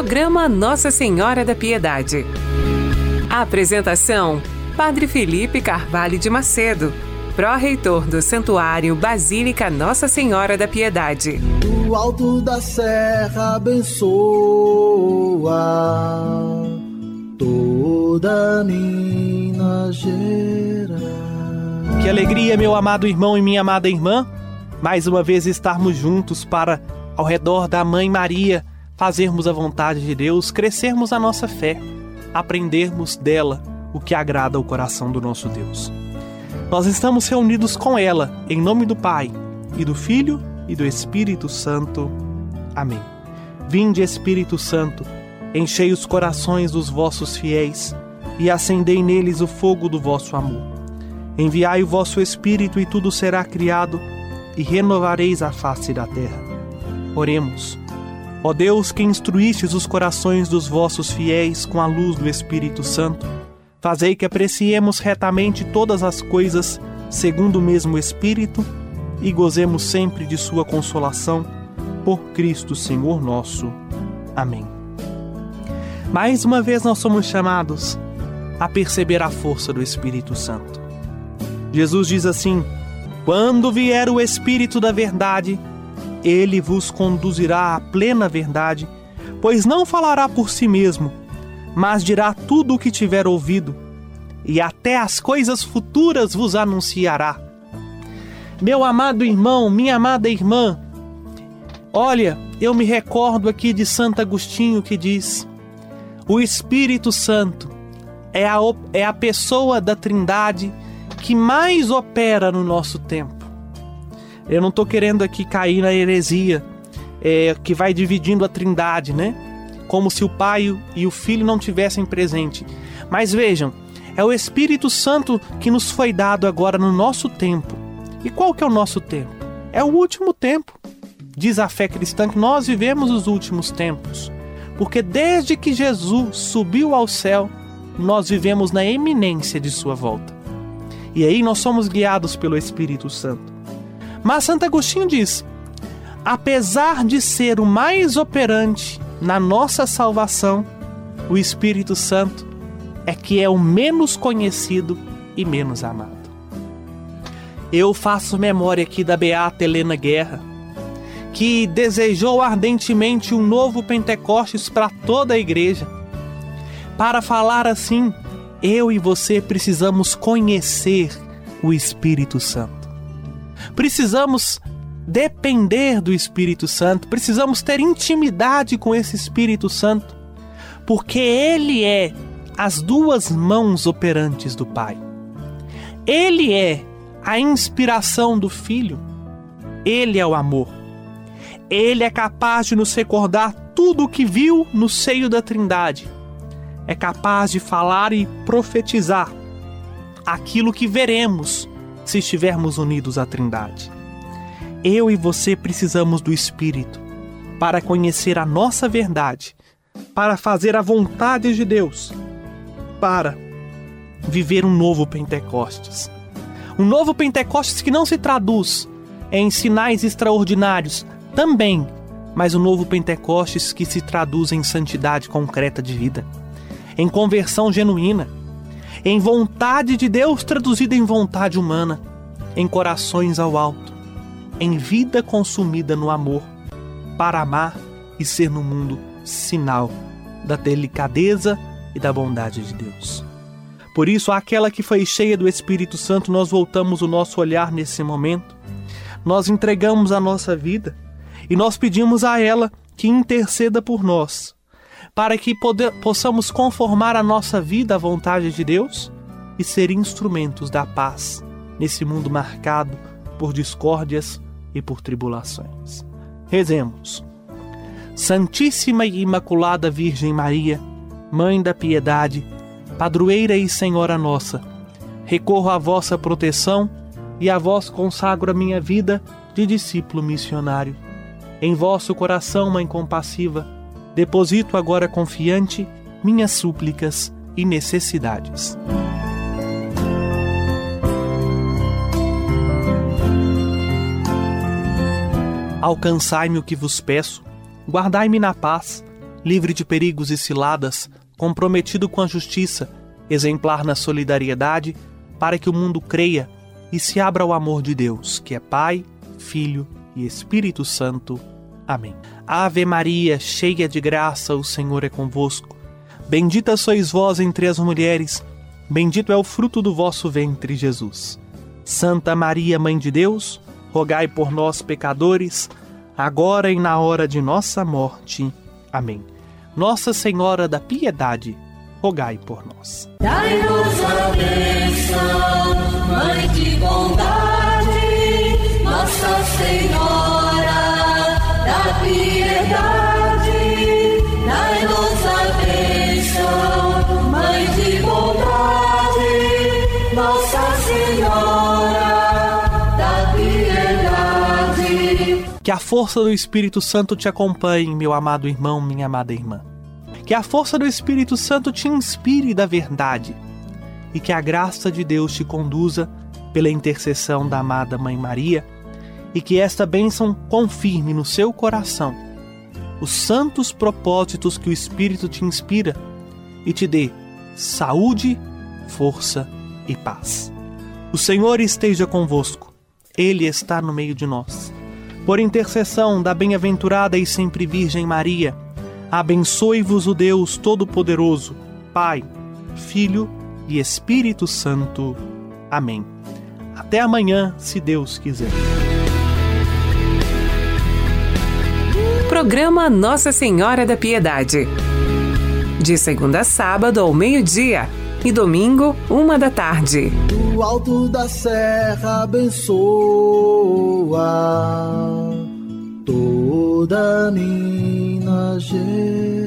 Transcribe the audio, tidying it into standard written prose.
Programa Nossa Senhora da Piedade. A apresentação: Padre Felipe Carvalho de Macedo, pró-reitor do Santuário Basílica Nossa Senhora da Piedade. Do alto da serra abençoa toda Minas Gerais. Que alegria, meu amado irmão e minha amada irmã, mais uma vez estarmos juntos para, ao redor da Mãe Maria, fazermos a vontade de Deus, crescermos a nossa fé, aprendermos dela o que agrada ao coração do nosso Deus. Nós estamos reunidos com ela, em nome do Pai, e do Filho, e do Espírito Santo. Amém. Vinde, Espírito Santo, enchei os corações dos vossos fiéis, e acendei neles o fogo do vosso amor. Enviai o vosso Espírito, e tudo será criado, e renovareis a face da terra. Oremos. Ó Deus, que instruístes os corações dos vossos fiéis com a luz do Espírito Santo, fazei que apreciemos retamente todas as coisas segundo o mesmo Espírito e gozemos sempre de sua consolação, por Cristo Senhor nosso. Amém. Mais uma vez nós somos chamados a perceber a força do Espírito Santo. Jesus diz assim: quando vier o Espírito da verdade, ele vos conduzirá à plena verdade, pois não falará por si mesmo, mas dirá tudo o que tiver ouvido, e até as coisas futuras vos anunciará. Meu amado irmão, minha amada irmã, olha, eu me recordo aqui de Santo Agostinho que diz: o Espírito Santo é a pessoa da Trindade que mais opera no nosso tempo. Eu não estou querendo aqui cair na heresia que vai dividindo a Trindade, né? Como se o Pai e o Filho não tivessem presente. Mas vejam, é o Espírito Santo que nos foi dado agora no nosso tempo. E qual que é o nosso tempo? É o último tempo. Diz a fé cristã que nós vivemos os últimos tempos. Porque desde que Jesus subiu ao céu, nós vivemos na iminência de sua volta. E aí nós somos guiados pelo Espírito Santo. Mas Santo Agostinho diz: apesar de ser o mais operante na nossa salvação, o Espírito Santo é que é o menos conhecido e menos amado. Eu faço memória aqui da beata Helena Guerra, que desejou ardentemente um novo Pentecostes para toda a igreja. Para falar assim, eu e você precisamos conhecer o Espírito Santo. Precisamos depender do Espírito Santo, precisamos ter intimidade com esse Espírito Santo, porque ele é as duas mãos operantes do Pai. Ele é a inspiração do Filho, ele é o amor. Ele é capaz de nos recordar tudo o que viu no seio da Trindade. É capaz de falar e profetizar aquilo que veremos se estivermos unidos à Trindade. Eu e você precisamos do Espírito para conhecer a nossa verdade, para fazer a vontade de Deus, para viver um novo Pentecostes. Um novo Pentecostes que não se traduz em sinais extraordinários também, mas um novo Pentecostes que se traduz em santidade concreta de vida, em conversão genuína, em vontade de Deus traduzida em vontade humana, em corações ao alto, em vida consumida no amor, para amar e ser no mundo sinal da delicadeza e da bondade de Deus. Por isso, àquela que foi cheia do Espírito Santo, nós voltamos o nosso olhar nesse momento, nós entregamos a nossa vida e nós pedimos a ela que interceda por nós, para que possamos conformar a nossa vida à vontade de Deus e ser instrumentos da paz nesse mundo marcado por discórdias e por tribulações. Rezemos. Santíssima e Imaculada Virgem Maria, Mãe da Piedade, Padroeira e Senhora nossa, recorro à vossa proteção e a vós consagro a minha vida de discípulo missionário. Em vosso coração, Mãe compassiva, deposito agora confiante minhas súplicas e necessidades. Alcançai-me o que vos peço, guardai-me na paz, livre de perigos e ciladas, comprometido com a justiça, exemplar na solidariedade, para que o mundo creia e se abra ao amor de Deus, que é Pai, Filho e Espírito Santo. Amém. Ave Maria, cheia de graça, o Senhor é convosco. Bendita sois vós entre as mulheres, bendito é o fruto do vosso ventre, Jesus. Santa Maria, Mãe de Deus, rogai por nós, pecadores, agora e na hora de nossa morte. Amém. Nossa Senhora da Piedade, rogai por nós. Dai-nos a bênção, Mãe de bondade, Nossa Senhora da Piedade. Dai-nos a bênção, Mãe de bondade, Nossa Senhora da Piedade. Que a força do Espírito Santo te acompanhe, meu amado irmão, minha amada irmã. Que a força do Espírito Santo te inspire da verdade e que a graça de Deus te conduza pela intercessão da amada Mãe Maria e que esta bênção confirme no seu coração os santos propósitos que o Espírito te inspira e te dê saúde, força e paz. O Senhor esteja convosco, Ele está no meio de nós. Por intercessão da bem-aventurada e sempre Virgem Maria, abençoe-vos o Deus Todo-Poderoso, Pai, Filho e Espírito Santo. Amém. Até amanhã, se Deus quiser. Programa Nossa Senhora da Piedade. De segunda a sábado ao meio-dia e domingo, 1h. Do alto da serra abençoa toda Minas Gerais.